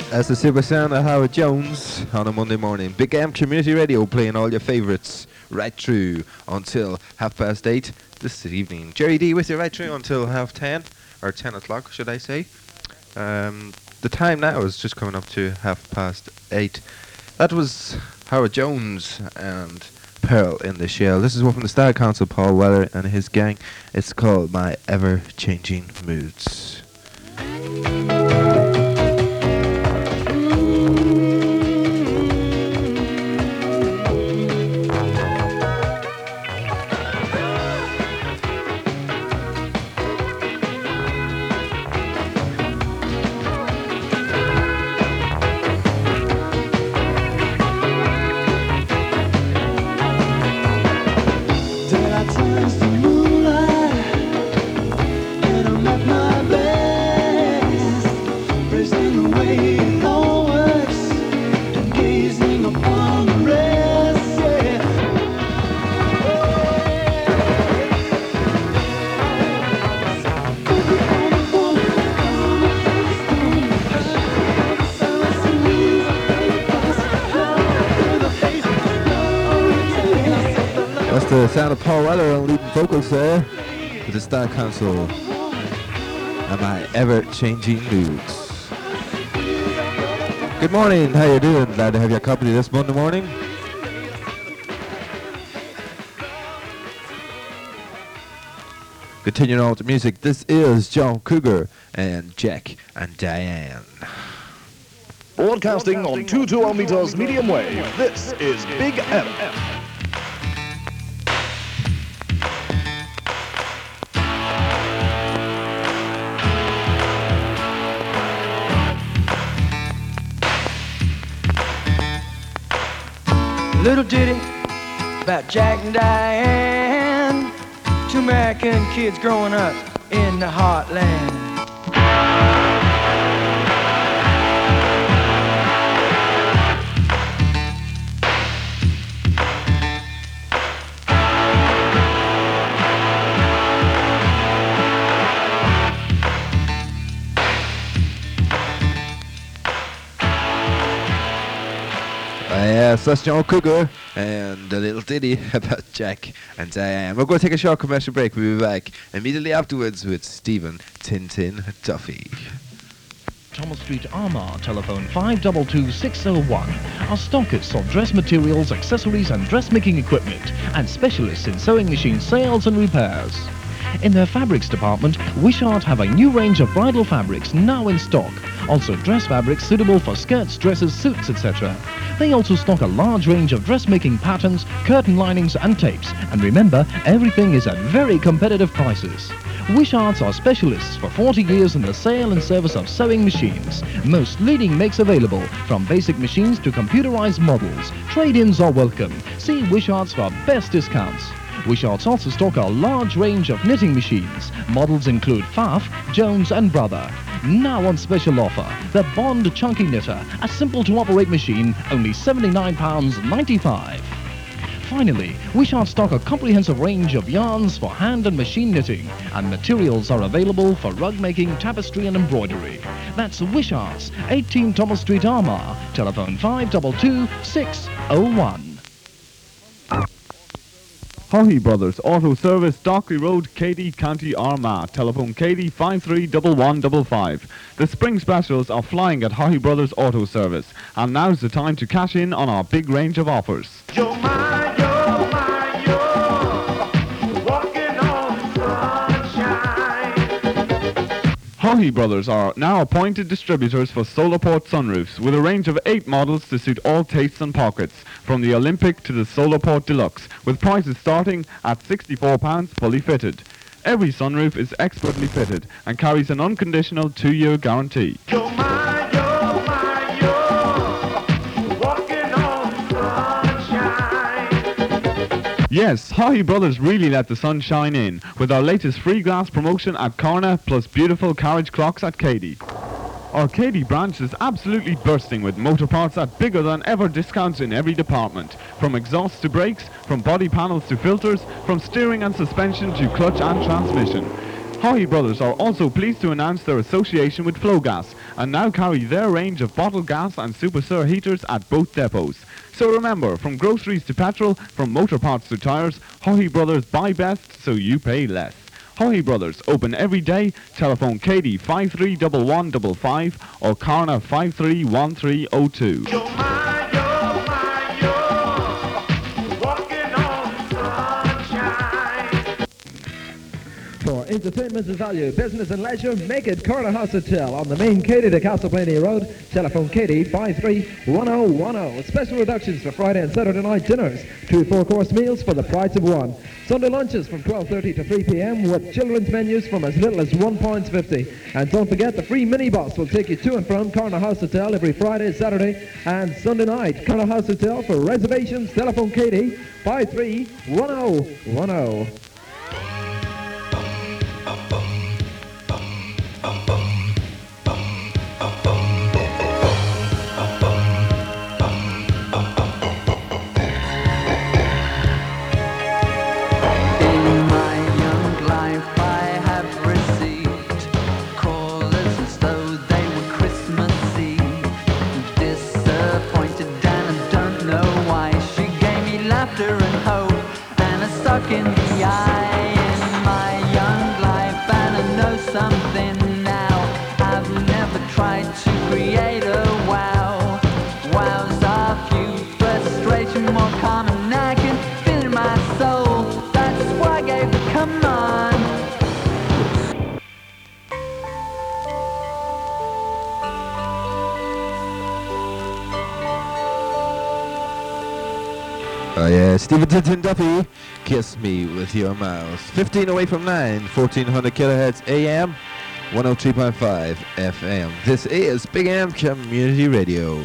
That's the super sound of Howard Jones on a Monday morning. Big M Community Radio playing all your favourites right through until 8:30 this evening. Jerry D with you right through until 10:30, or 10 o'clock should I say. The time now is just coming up to 8:30. That was Howard Jones and Pearl in the Shell. This is one from the Star Council, Paul Weller and his gang. It's called My Ever Changing Moods. The sound of Paul Weller on leading vocals there with the Star Council and My Ever-Changing Moods. Good morning, how you doing? Glad to have your company this Monday morning. Continuing on with the music, this is John Cougar and Jack and Diane. Broadcasting on 220 meters medium wave, this is Big M. Little ditty about Jack and Diane, two American kids growing up in the heartland. Yes, that's John Cougar and a little ditty about Jack and Diane. We're going to take a short commercial break. We'll be back immediately afterwards with Stephen Tintin Duffy. Thomas Street Armagh, telephone 522-601. Are stockists of dress materials, accessories and dressmaking equipment and specialists in sewing machine sales and repairs. In their fabrics department, Wishart have a new range of bridal fabrics now in stock. Also dress fabrics suitable for skirts, dresses, suits, etc. They also stock a large range of dressmaking patterns, curtain linings and tapes. And remember, everything is at very competitive prices. Wisharts are specialists for 40 years in the sale and service of sewing machines. Most leading makes available, from basic machines to computerized models. Trade-ins are welcome. See Wisharts for best discounts. Wisharts also stock a large range of knitting machines. Models include Pfaff, Jones and Brother. Now on special offer, the Bond Chunky Knitter, a simple-to-operate machine, only £79.95. Finally, Wishart stock a comprehensive range of yarns for hand and machine knitting, and materials are available for rug making, tapestry and embroidery. That's Wishart's, 18 Thomas Street, Armagh, telephone 522-601. Haughey Brothers Auto Service, Dockery Road, Katy, County Armagh. Telephone Katy 531155. The spring specials are flying at Haughey Brothers Auto Service, and now's the time to cash in on our big range of offers. Haughey Brothers are now appointed distributors for Solarport sunroofs, with a range of 8 models to suit all tastes and pockets, from the Olympic to the Solarport Deluxe, with prices starting at £64 fully fitted. Every sunroof is expertly fitted and carries an unconditional 2-year guarantee. Yes, Haughey Brothers really let the sun shine in with our latest free glass promotion at Corner, plus beautiful carriage clocks at Katy. Our Katy branch is absolutely bursting with motor parts at bigger than ever discounts in every department. From exhausts to brakes, from body panels to filters, from steering and suspension to clutch and transmission. Haughey Brothers are also pleased to announce their association with Flowgas and now carry their range of bottled gas and Super Sir heaters at both depots. So remember, from groceries to petrol, from motor parts to tyres, Haughey Brothers buy best so you pay less. Haughey Brothers open every day. Telephone Katie 531155 or Carna 531302. For entertainment and value, business and leisure, make it Corner House Hotel on the main Katy to Castlevania Road. Telephone Katie 531010. Special reductions for Friday and Saturday night dinners. 2 4-course meals for the price of 1. Sunday lunches from 12:30 to 3 p.m. with children's menus from as little as £1.50. And don't forget, the free minibus will take you to and from Corner House Hotel every Friday, Saturday and Sunday night. Corner House Hotel. For reservations, telephone Katie 531010. In the eye in my young life, and I know something now. I've never tried to create a wow. Wows are few, frustration more common. I can feel in my soul. That's why I gave the command. Oh yeah, Stephen Tintin Duffy, Kiss Me With Your Mouth. 15 away from 9, 1400 kilohertz AM, 103.5 FM. This is Big M Community Radio.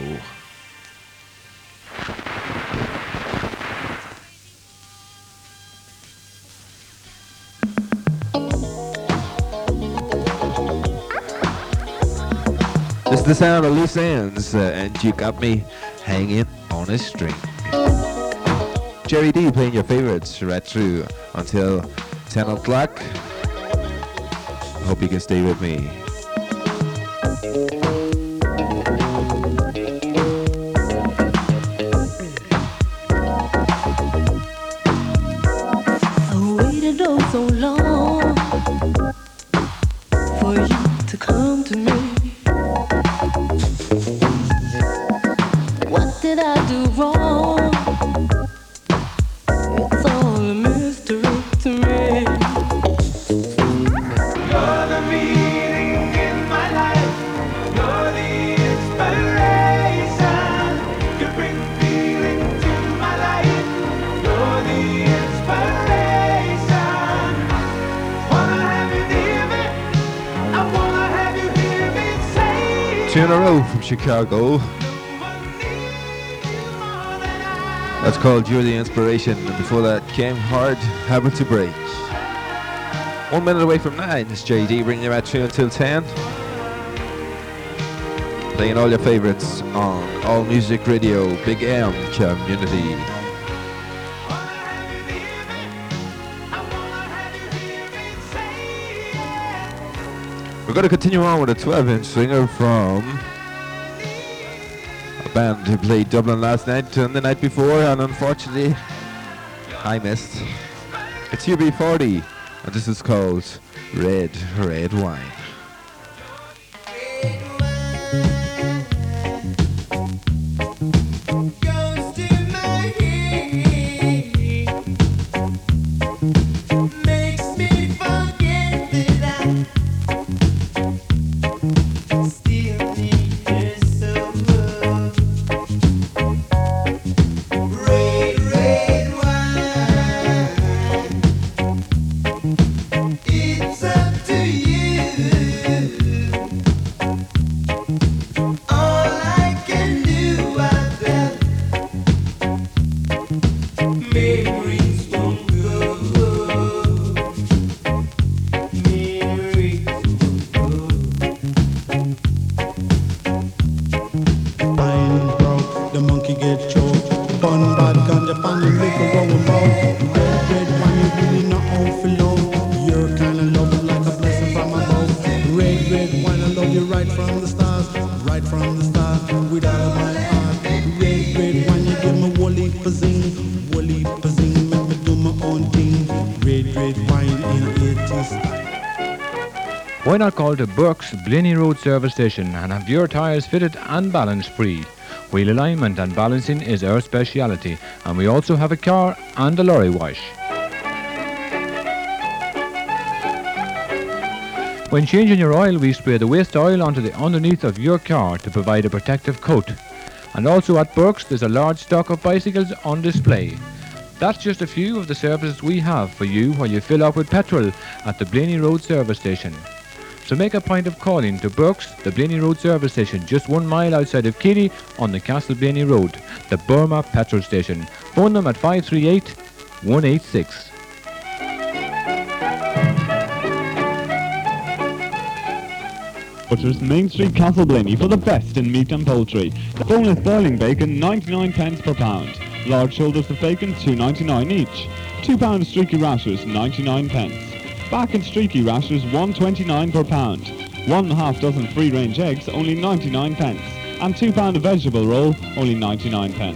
This is the sound of loose ends, and you got me hanging on a string. Jerry D playing your favorites right through until 10 o'clock. Hope you can stay with me. I waited oh so long for you to come to me. What did I do wrong? It's all a mystery to me. You're the meaning in my life. You're the inspiration. You bring feeling to my life. You're the inspiration. Wanna have you near me. I wanna have you hear me say. 2 in a row from Chicago. That's called You're the Inspiration. And before that came Hard Habit to Break. 1 minute away from 9. It's JD bringing you right through until 10. Playing all your favorites on All Music Radio, Big M Community. We're going to continue on with a 12-inch singer from a band who played Dublin last night and the night before, and unfortunately I missed. It's UB40, and this is called Red, Red Wine. It's up to you. not call to Burke's Blaney Road service station and have your tyres fitted and balance free. Wheel alignment and balancing is our speciality, and we also have a car and a lorry wash. When changing your oil, we spray the waste oil onto the underneath of your car to provide a protective coat. And also at Burke's, there's a large stock of bicycles on display. That's just a few of the services we have for you while you fill up with petrol at the Blaney Road service station. So make a point of calling to Burke's, the Blaney Road service station, just 1 mile outside of Keady on the Castle Blaney Road, the Burma petrol station. Phone them at 538 186. Butchers, Main Street, Castleblaney for the best in meat and poultry. Boneless boiling bacon, 99 pence per pound. Large shoulders of bacon, $2.99 each. 2 pound streaky rashers, 99 pence. Back and streaky rashers, $1.29 per pound. 1.5 dozen free-range eggs, only 99 pence. And 2 pound of vegetable roll, only 99 pence.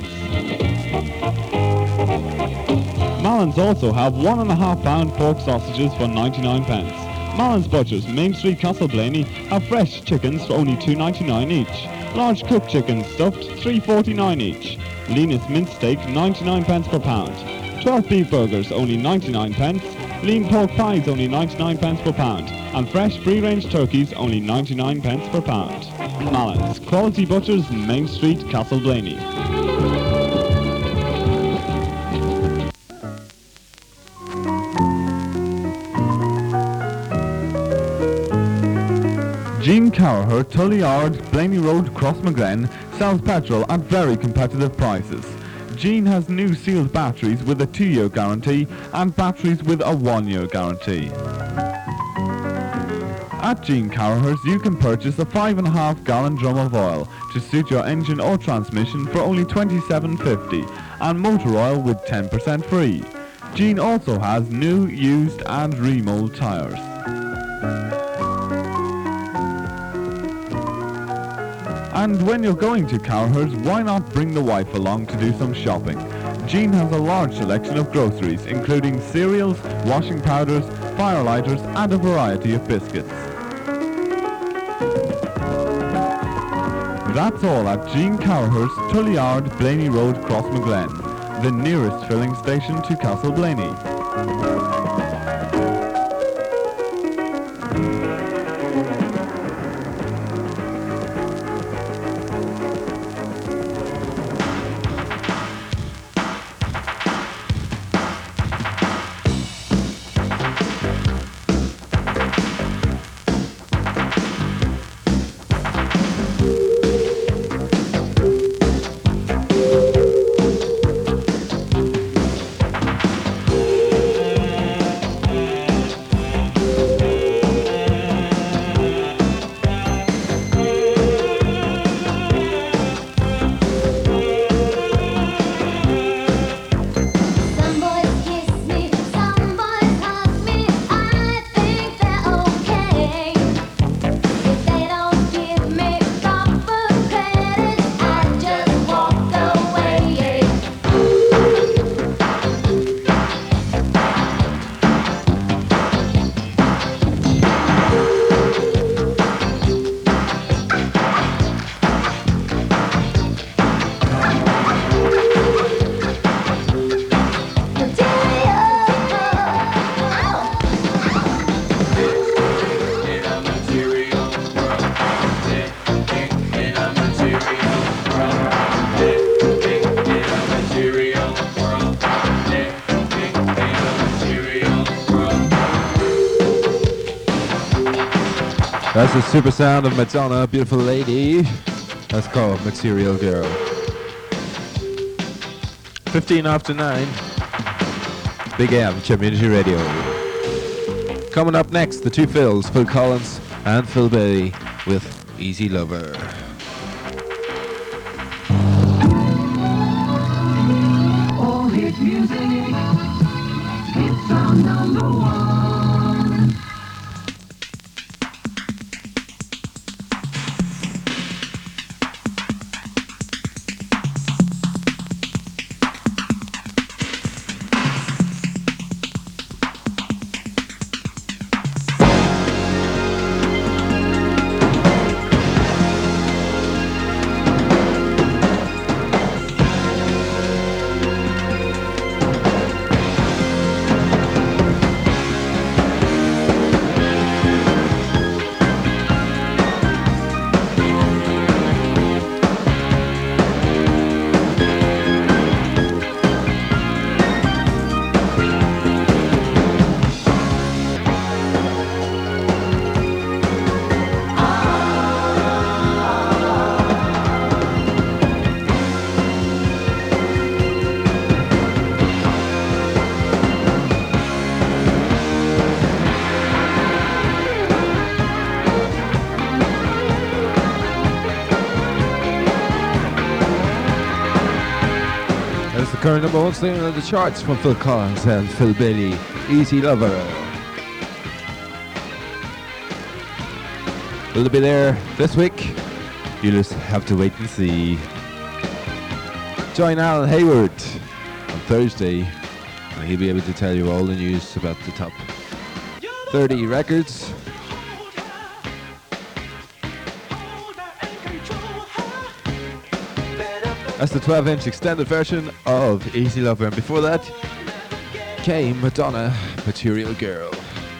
Mallins also have 1.5 pound pork sausages for 99 pence. Mallins Butchers, Main Street, Castleblaney, have fresh chickens for only $2.99 each. Large cooked chickens stuffed, $3.49 each. Leanest mince steak, 99 pence per pound. 12 beef burgers, only 99 pence. Lean pork pies, only 99 pence per pound. And fresh free-range turkeys, only 99 pence per pound. Mallins, Quality Butchers, Main Street, Castleblaney. Jean Cowher, Tully Yard, Blaney Road, Crossmaglen, sells petrol at very competitive prices. Jean has new sealed batteries with a 2-year guarantee and batteries with a 1-year guarantee. At Jean Cowher's you can purchase a 5.5 gallon drum of oil to suit your engine or transmission for only $27.50 and motor oil with 10% free. Jean also has new, used and remold tyres. And when you're going to Cowher's, why not bring the wife along to do some shopping? Jean has a large selection of groceries, including cereals, washing powders, firelighters, and a variety of biscuits. That's all at Jean Cowher's, Tully Yard, Blaney Road, Crossmaglen, the nearest filling station to Castleblaney. That's the super sound of Madonna, Beautiful Lady. That's called Material Girl. 15 after 9. Big M, Community Radio. Coming up next, the two Phils, Phil Collins and Phil Bailey with Easy Lover. All hit music, it's on number one. the current number one single on the charts from Phil Collins and Phil Bailey, Easy Lover. Will it be there this week? You just have to wait and see. Join Alan Hayward on Thursday, and he'll be able to tell you all the news about the top 30 records. That's the 12-inch extended version of Easy Lover, and before that came Madonna, Material Girl.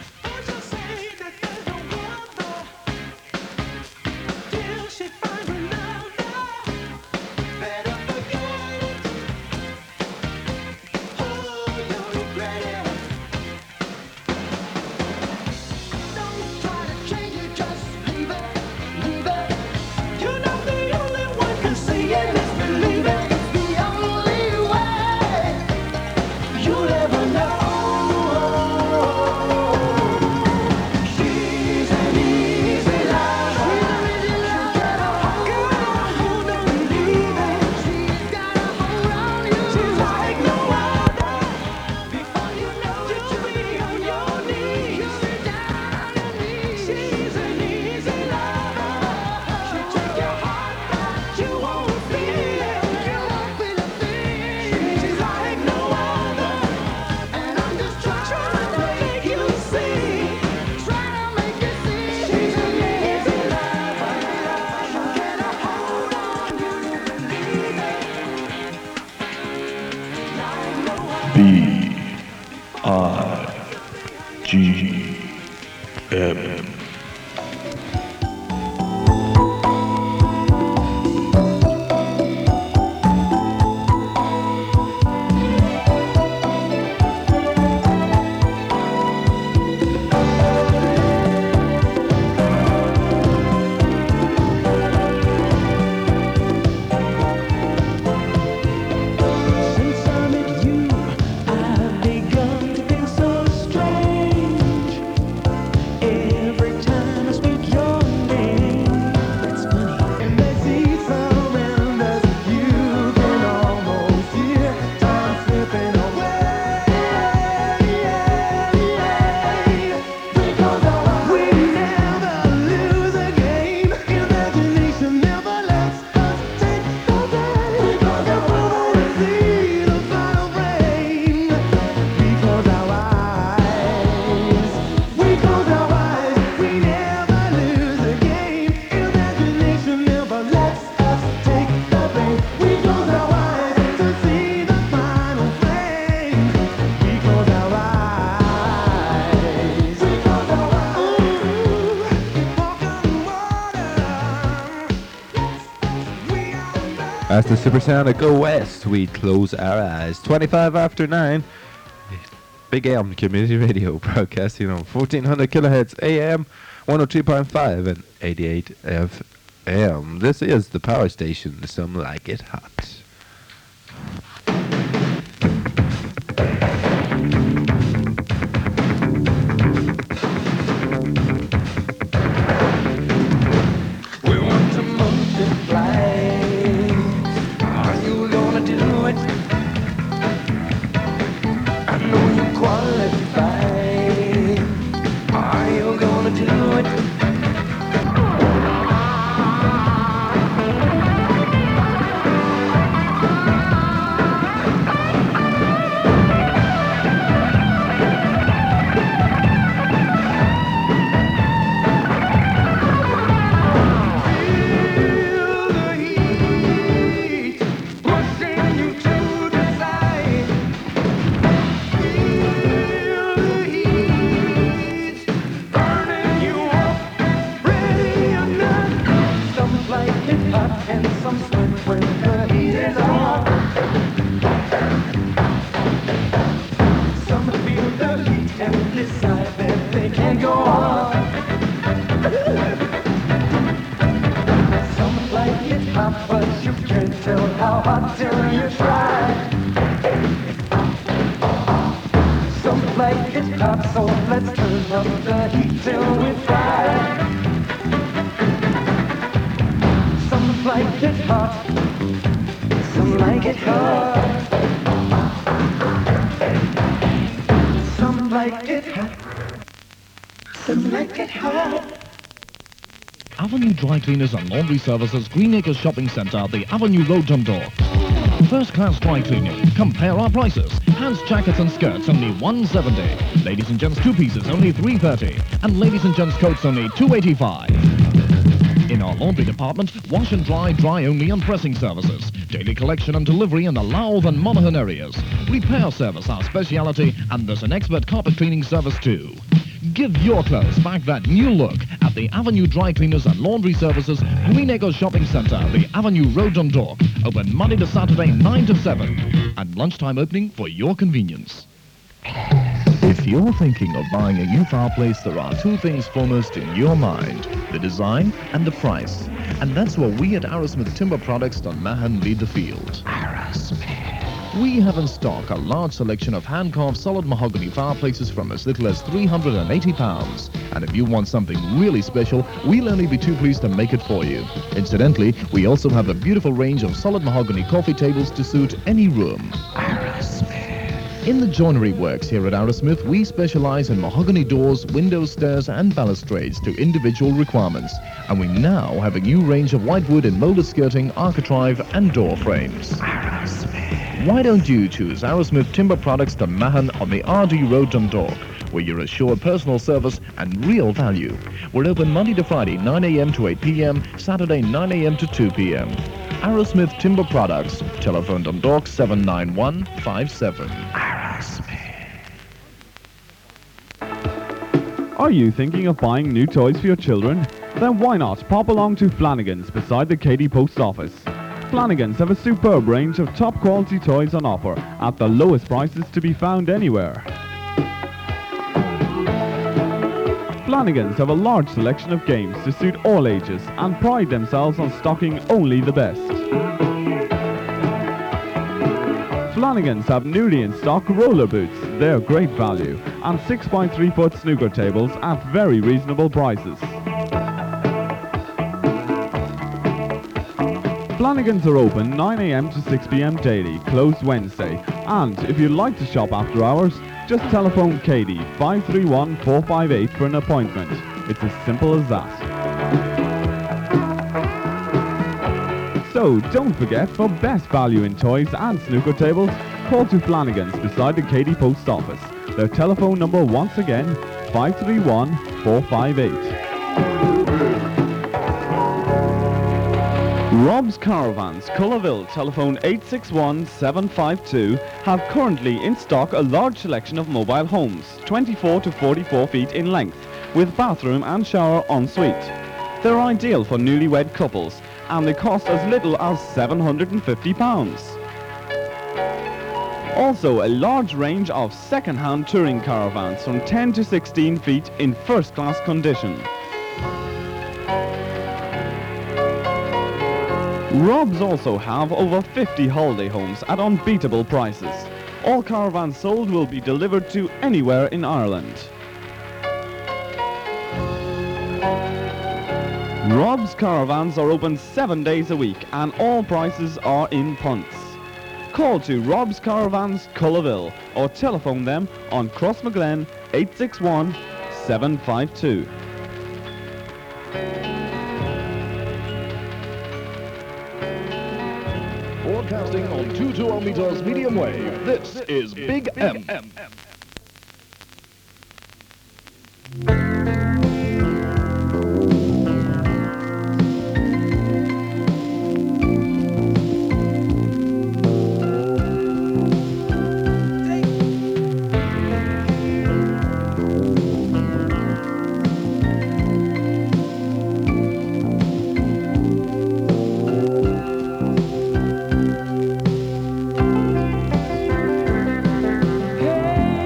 B-I-G-M. As the Supersonic go west, we close our eyes. 25 after 9. Big AM Community Radio broadcasting on 1400 kilohertz AM, 103.5 and 88 FM. This is the power station. Some like it hot. We want to multiply. Are you gonna do it? I know you qualify. Are you gonna do it? So let's turn up the heat till we fry. Some like it hot, some like it hot. get high. Avenue Dry Cleaners and Laundry Services, Greenacres Shopping Centre, the Avenue Road, Dundalk. First class dry cleaning. Compare our prices. Hands, jackets and skirts only $170. Ladies and gents 2 pieces only $330. And ladies and gents coats only $285. In our laundry department, wash and dry, dry only and pressing services. Daily collection and delivery in the Louth and Monaghan areas. Repair service our speciality, and there's an expert carpet cleaning service too. Give your clothes back that new look at the Avenue Dry Cleaners and Laundry Services, Greenacres Shopping Centre, the Avenue Road, Dundalk. Open Monday to Saturday 9 to 7. And lunchtime opening for your convenience. If you're thinking of buying a new fireplace, there are 2 things foremost in your mind: the design and the price. And that's where we at Arrowsmith Timber Products Dunmahan lead the field. We have in stock a large selection of hand-carved solid mahogany fireplaces from as little as £380. And if you want something really special, we'll only be too pleased to make it for you. Incidentally, we also have a beautiful range of solid mahogany coffee tables to suit any room. In the joinery works here at Arrowsmith, we specialize in mahogany doors, windows, stairs and balustrades to individual requirements. And we now have a new range of whitewood and molded skirting, architrave and door frames. Why don't you choose Arrowsmith Timber Products Dunmahan on the RD Road, Dundalk, where you're assured personal service and real value. We're open Monday to Friday 9 a.m. to 8 p.m, Saturday 9 a.m. to 2 p.m. Arrowsmith Timber Products, telephone Dundalk 79157. Are you thinking of buying new toys for your children? Then why not pop along to Flanagan's beside the Katy Post Office. Flanagan's have a superb range of top quality toys on offer at the lowest prices to be found anywhere. Flanagan's have a large selection of games to suit all ages and pride themselves on stocking only the best. Flanagan's have newly in stock roller boots, they're great value, and 6x3 foot snooker tables at very reasonable prices. Flanagan's are open 9 a.m. to 6 p.m. daily, closed Wednesday, and if you'd like to shop after hours, just telephone Katie 531-458 for an appointment. It's as simple as that. So don't forget, for best value in toys and snooker tables, call to Flanagan's beside the Katy Post Office. Their telephone number once again, 531-458. Rob's Caravans, Cullerville, telephone 861-752, have currently in stock a large selection of mobile homes, 24 to 44 feet in length, with bathroom and shower en suite. They're ideal for newlywed couples, and they cost as little as £750. Also, a large range of second-hand touring caravans from 10 to 16 feet in first-class condition. Rob's also have over 50 holiday homes at unbeatable prices. All caravans sold will be delivered to anywhere in Ireland. Rob's Caravans are open 7 days a week and all prices are in punts. Call to Rob's Caravans, Cullerville, or telephone them on Crossmaglen 861-752. Broadcasting on 220 meters medium wave, this is Big M. Hey,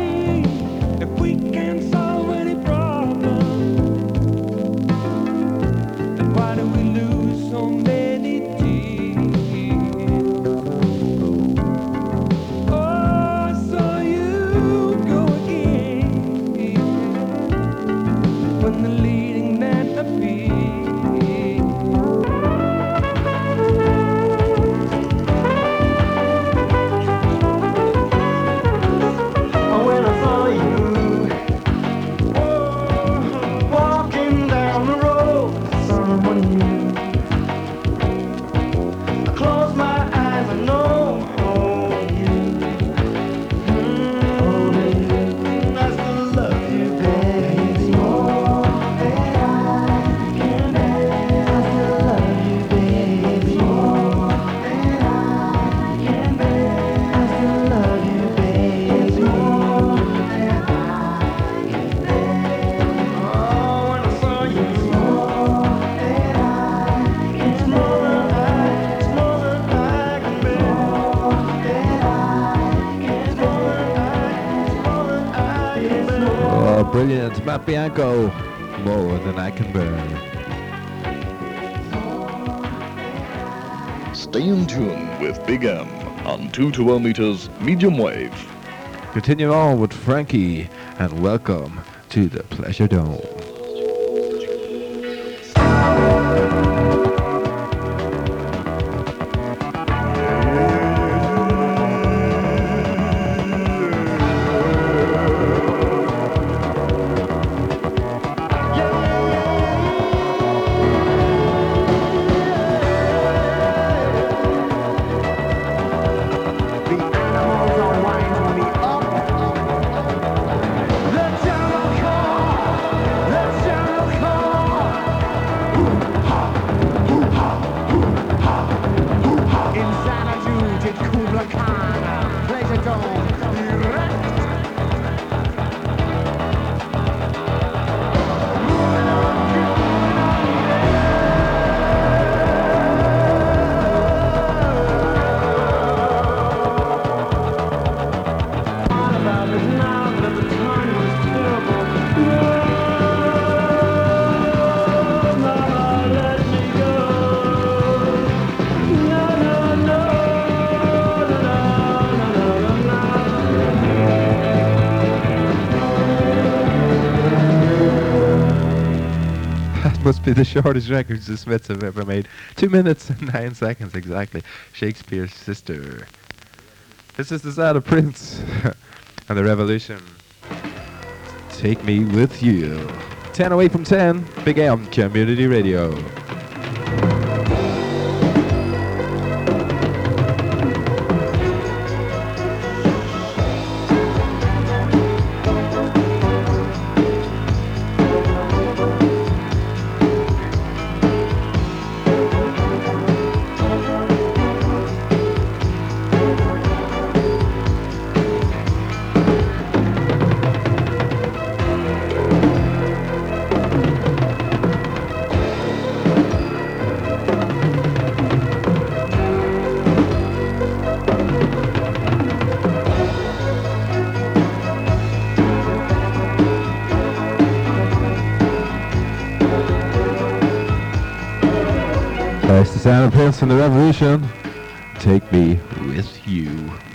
brilliant. Matt Bianco, More Than I Can Bear. Stay in tune with Big M on 212 meters medium wave. Continue on with Frankie, and welcome to the Pleasure Dome. Must be the shortest records the Smiths have ever made. 2 minutes and 9 seconds exactly. Shakespeare's Sister. This is the sound of Prince and the Revolution. Take Me With You. 10 away from 10. Big M Community Radio. That's the sound of Prince and the Revolution. Take Me With You.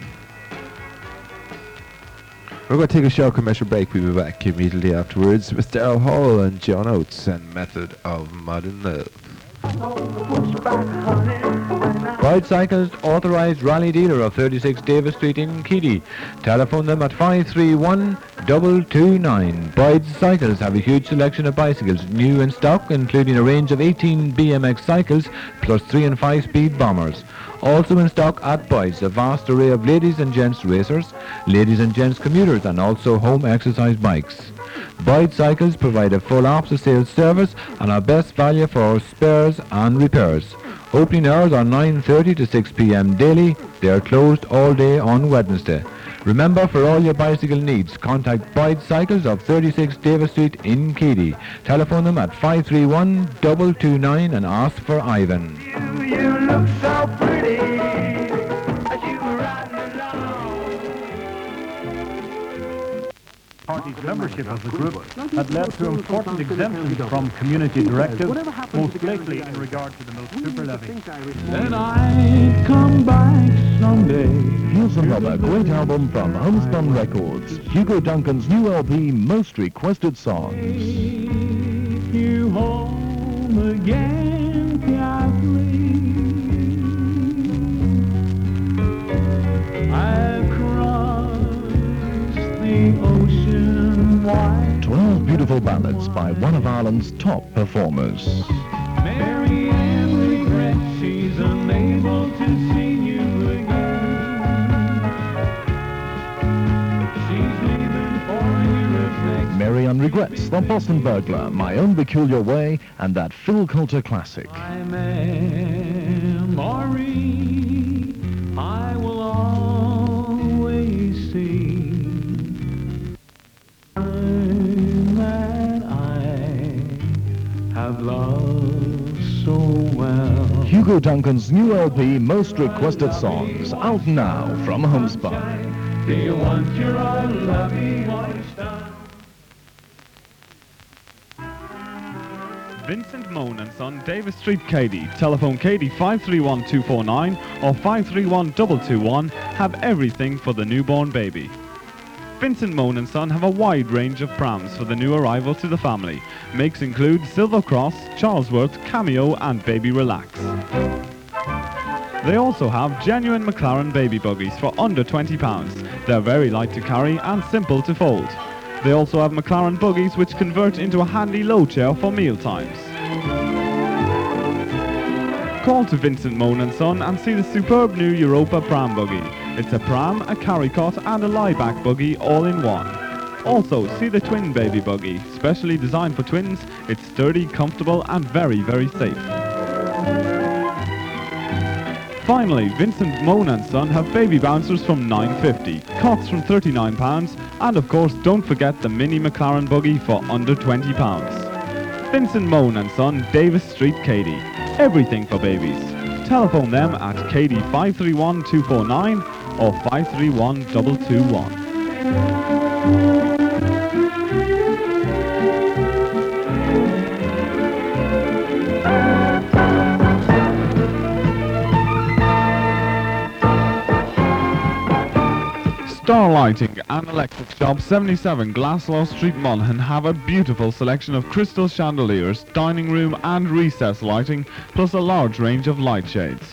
We're going to take a short commercial break. We'll be back immediately afterwards with Daryl Hall and John Oates and Method of Modern Love. Boyd Cycles, authorised rally dealer of 36 Davis Street in Keady. Telephone them at 531-229. Boyd Cycles have a huge selection of bicycles, new in stock, including a range of 18 BMX cycles, plus 3 and 5 speed bombers. Also in stock at Boyd's, a vast array of ladies and gents racers, ladies and gents commuters, and also home exercise bikes. Boyd Cycles provide a full after-sales service and our best value for spares and repairs. Opening hours are 9:30 to 6 p.m. daily. They are closed all day on Wednesday. Remember, for all your bicycle needs, contact Boyd Cycles of 36 Davis Street in Keady. Telephone them at 531-229 and ask for Ivan. You look so pretty as you were riding along. Party's membership of the group had led to important exemptions from community directive, most lately in regard to the milk super levy. Then I'd come back someday. Here's another great album from Homespun Records, Hugo Duncan's new LP, Most Requested Songs. Take you home again, Catherine. I've crossed the ocean wide. 12 beautiful ballads by one of Ireland's top performers. Mary Ann regrets she's unable to see you again. She's leaving for Europe next. Mary Ann regrets The Boston Burglar, My Own Peculiar Way, and that Phil Coulter classic. My memory, I will always see. That I have loved so well. Hugo Duncan's new LP, Most Requested Songs, out now from Homespun. Do you want your own lovey voice done? Vincent Moan and Son, Davis Street, Katy. Telephone Katy 531249 or 531221 have everything for the newborn baby. Vincent Moan and Son have a wide range of prams for the new arrival to the family. Makes include Silver Cross, Charlesworth, Cameo and Baby Relax. They also have genuine McLaren baby buggies for under £20. They're very light to carry and simple to fold. They also have McLaren buggies which convert into a handy low chair for meal times. Call to Vincent Moan and Son and see the superb new Europa pram buggy. It's a pram, a carry cot and a lie-back buggy all in one. Also, see the twin baby buggy, specially designed for twins. It's sturdy, comfortable and very, very safe. Finally, Vincent Moan and Son have baby bouncers from £9.50, cots from £39 and of course don't forget the mini McLaren buggy for under £20. Vincent Moan and Son, Davis Street, Katy. Everything for babies. Telephone them at Katy 531249 or 531221. Star Lighting and Electric Shop 77 Glaslaw Street, Monaghan have a beautiful selection of crystal chandeliers, dining room and recess lighting, plus a large range of light shades.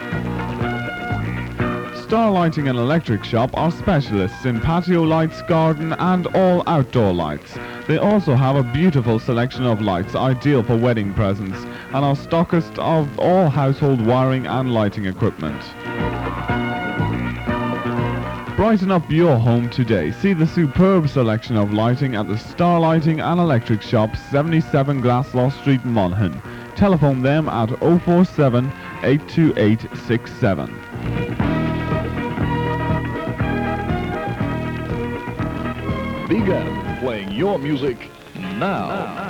Star Lighting and Electric Shop are specialists in patio lights, garden and all outdoor lights. They also have a beautiful selection of lights ideal for wedding presents and are stockist of all household wiring and lighting equipment. Brighten up your home today. See the superb selection of lighting at the Star Lighting and Electric Shop, 77 Glaslaw Street, Monaghan. Telephone them at 047 828 67. Big M, playing your music now.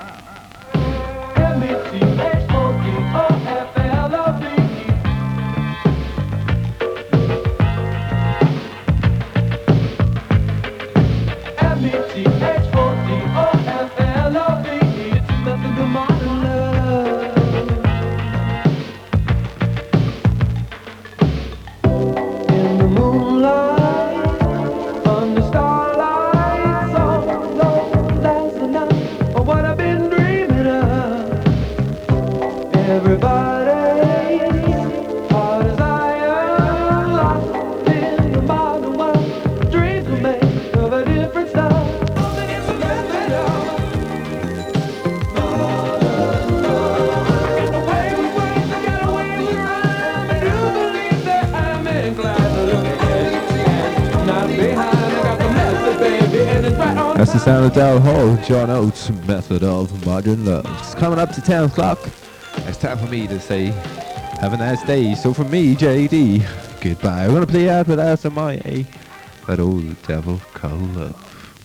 That's the sound of Dal Hall, John Oates' Method of Modern Love. It's coming up to 10 o'clock. It's time for me to say, have a nice day. So from me, JD, goodbye. We're going to play out with SMIA, that old devil called love.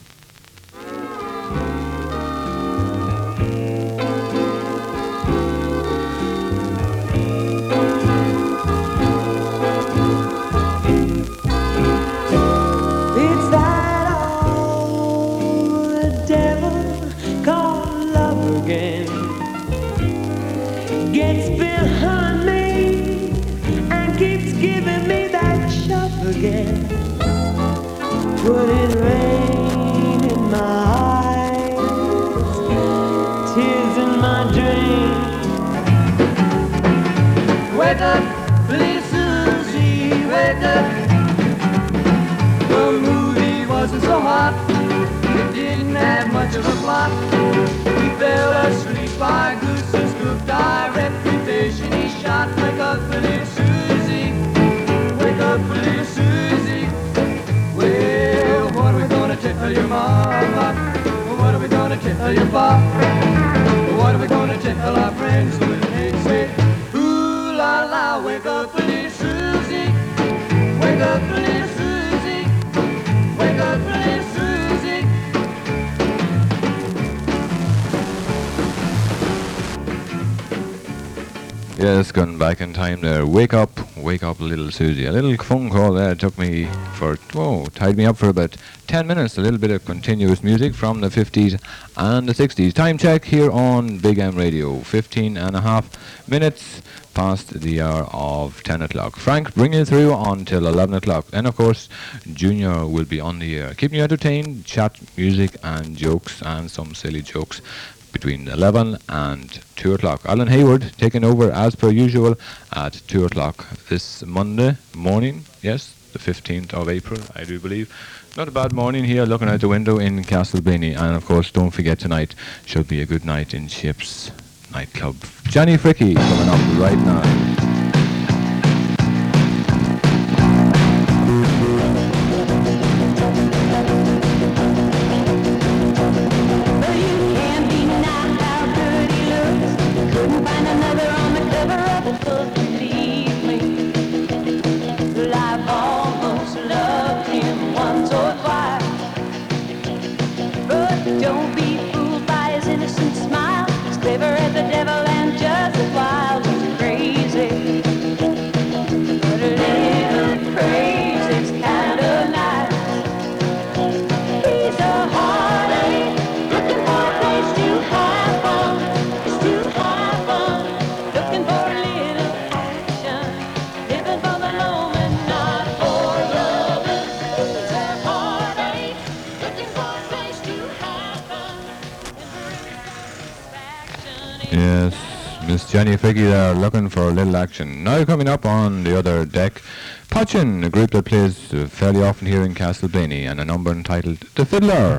Putting rain in my eyes, tears in my dreams. Wake up, little Susie, wake up. The movie wasn't so hot, it didn't have much of a plot. We fell asleep by Goose's cooked our reputation he shot. Wake up, little Susie, wake up, little Susie. Well, what are we gonna tell your mama? What are we gonna tell your papa? What are we gonna tell our friends when they say, ooh la la, wake up, little Susie, wake up, little Susie, wake up, little Susie. Yes, gone back in time there. Wake up, little Susie. A little phone call there took me tied me up for about 10 minutes. A little bit of continuous music from the 50s and the 60s. Time check here on Big M Radio. 15 and a half minutes past the hour of 10 o'clock. Frank bringing you through until 11 o'clock. Then, of course, Junior will be on the air, keeping you entertained, chat, music and jokes, and some silly jokes between 11 and 2 o'clock. Alan Hayward taking over as per usual at 2 o'clock this Monday morning. Yes, the 15th of April, I do believe. Not a bad morning here looking out the window in Castleblaney. And of course, don't forget tonight shall be a good night in Chips nightclub. Johnny Fricky coming up right now. Yes, Miss Jenny Figgy there looking for a little action. Now coming up on the other deck, Pochin, a group that plays fairly often here in Castleblaney, and a number entitled The Fiddler.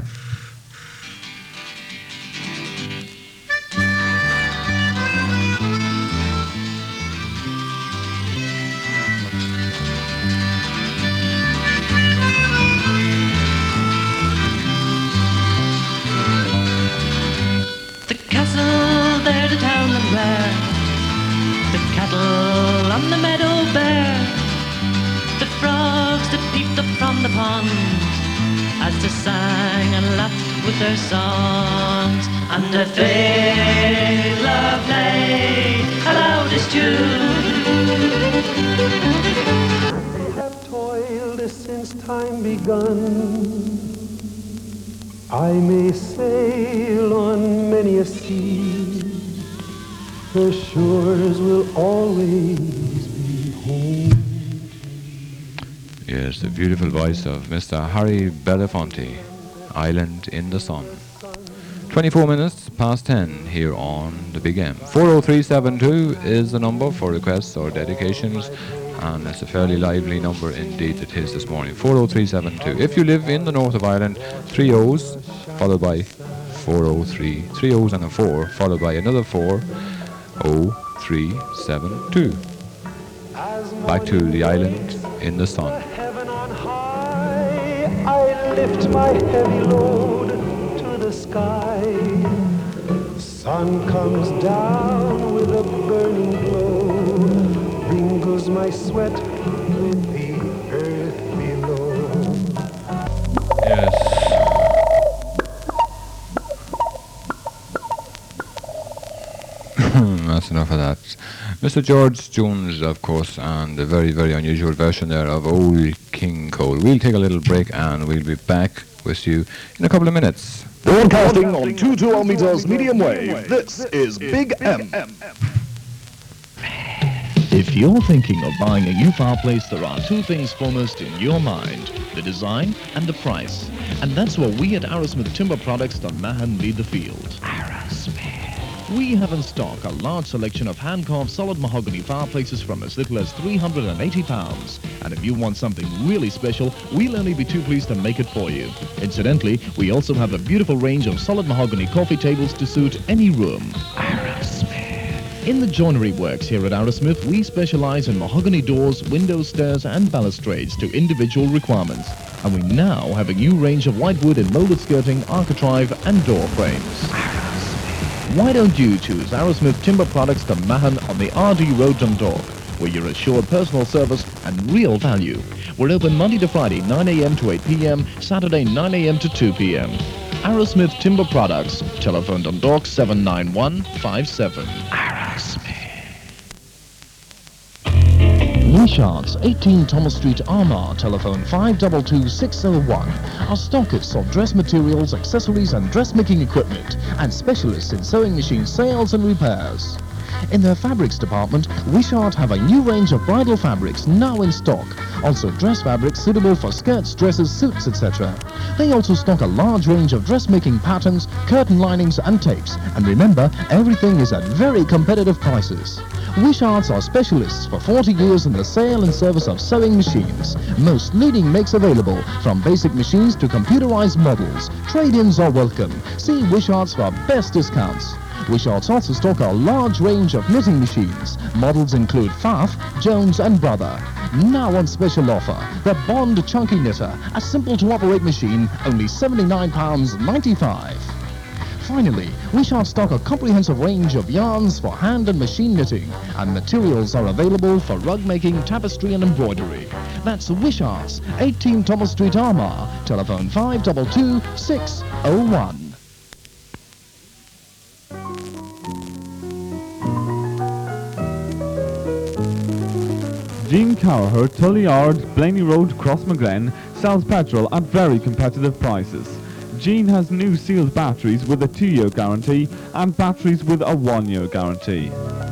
The cattle on the meadow bare, the frogs that peeped up from the pond, as they sang and laughed with their songs, and the fiddler played a loudest tune. They have toiled since time begun. I may sail on many a sea. The shores will always be home. Yes, the beautiful voice of Mr. Harry Belafonte, Island in the Sun. 24 minutes past 10 here on the Big M. 40372 is the number for requests or dedications, and it's a fairly lively number indeed it is this morning. 40372. If you live in the north of Ireland, 3 O's followed by 403. 3 O's and a 4 followed by another 4. 0372. Back to the island in the sun. Heaven on high, I lift my heavy load to the sky. Sun comes down with a burning glow, mingles my sweat with the earth below. Yes. That's enough of that. Mr. George Jones, of course, and a very, very unusual version there of Old King Cole. We'll take a little break and we'll be back with you in a couple of minutes. Broadcasting on 212 meters medium wave, this is Big M. If you're thinking of buying a new fireplace, there are two things foremost in your mind: the design and the price. And that's where we at Arrowsmith Timber Products Dunmahan lead the field. We have in stock a large selection of hand-carved solid mahogany fireplaces from as little as £380. And if you want something really special, we'll only be too pleased to make it for you. Incidentally, we also have a beautiful range of solid mahogany coffee tables to suit any room. Arrowsmith. In the joinery works here at Arrowsmith, we specialize in mahogany doors, windows, stairs and balustrades to individual requirements. And we now have a new range of whitewood in molded skirting, architrave and door frames. Why don't you choose Arrowsmith Timber Products Dunmahan on the RD Road, Dundalk, where you're assured personal service and real value. We're open Monday to Friday, 9 a.m. to 8 p.m., Saturday, 9 a.m. to 2 p.m. Arrowsmith Timber Products, telephone Dundalk 79157. Arrowsmith. Wishart's 18 Thomas Street, Armagh, telephone 522601, are stockists of dress materials, accessories and dressmaking equipment, and specialists in sewing machine sales and repairs. In their fabrics department, Wishart have a new range of bridal fabrics now in stock. Also dress fabrics suitable for skirts, dresses, suits, etc. They also stock a large range of dressmaking patterns, curtain linings and tapes. And remember, everything is at very competitive prices. Wisharts are specialists for 40 years in the sale and service of sewing machines. Most leading makes available, from basic machines to computerized models. Trade-ins are welcome. See Wisharts for best discounts. Wisharts also stock a large range of knitting machines. Models include Pfaff, Jones and Brother. Now on special offer, the Bond Chunky Knitter, a simple-to-operate machine, only £79.95. Finally, Wishart stock a comprehensive range of yarns for hand and machine knitting, and materials are available for rug making, tapestry and embroidery. That's Wishart's, 18 Thomas Street, Armagh, telephone 522601. Jean Cowher, Tullyard, Blaney Road, Crossmaglen sells petrol at very competitive prices. Jean has new sealed batteries with a 2-year guarantee and batteries with a 1-year guarantee.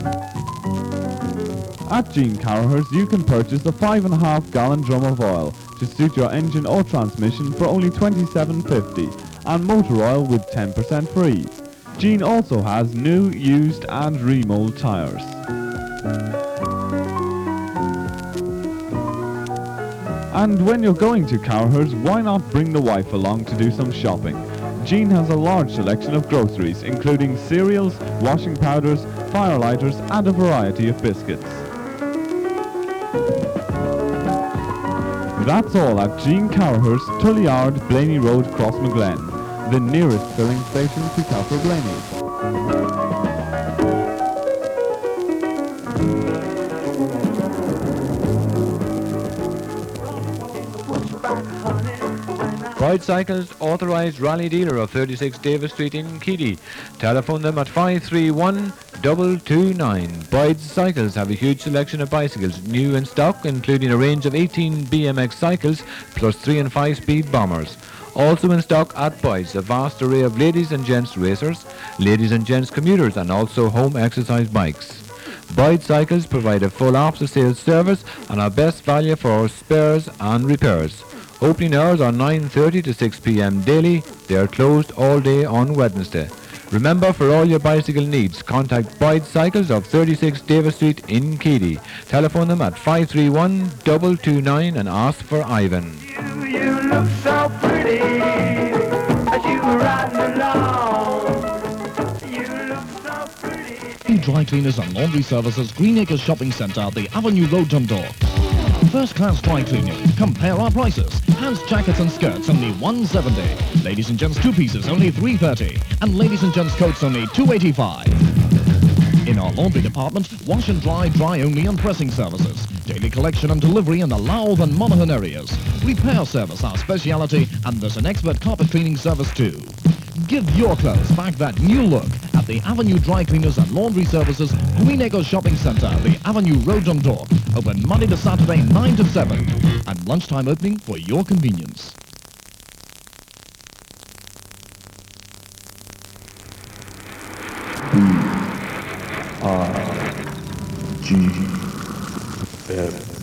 At Jean Cowher's you can purchase a 5.5 gallon drum of oil to suit your engine or transmission for only $27.50 and motor oil with 10% free. Jean also has new, used and remold tyres. And when you're going to Cowher's, why not bring the wife along to do some shopping? Jean has a large selection of groceries, including cereals, washing powders, firelighters and a variety of biscuits. That's all at Jean Cowher's, Tullyard, Blaney Road, Crossmaglen, the nearest filling station to Cowher Blaney. Boyd Cycles, authorised rally dealer of 36 Davis Street in Keady. Telephone them at 531-229. Boyd Cycles have a huge selection of bicycles, new in stock, including a range of 18 BMX cycles, plus 3 and 5 speed bombers. Also in stock at Boyd's, a vast array of ladies and gents racers, ladies and gents commuters, and also home exercise bikes. Boyd Cycles provide a full after-sales service and are best value for spares and repairs. Opening hours are 9:30 to 6 p.m. daily. They are closed all day on Wednesday. Remember, for all your bicycle needs, contact Boyd Cycles of 36 Davis Street in Keady. Telephone them at 531-229 and ask for Ivan. You look so pretty as you were riding along. You look so pretty. Dry Cleaners and Laundry Services, Green Acres Shopping Centre, the Avenue Road, Dundalk. First class dry cleaning. Compare our prices. Hands, jackets and skirts only $170. Ladies and gents 2 pieces only $330. And ladies and gents coats only $285. In our laundry department, wash and dry only and pressing services. Daily collection and delivery in the Louth and Monaghan areas. Repair service our speciality, and there's an expert carpet cleaning service too. Give your clothes back that new look at the Avenue Dry Cleaners and Laundry Services, Green Acres Shopping Centre, the Avenue Road, Dundalk. Open Monday to Saturday 9 to 7 and lunchtime opening for your convenience. B-I-G-M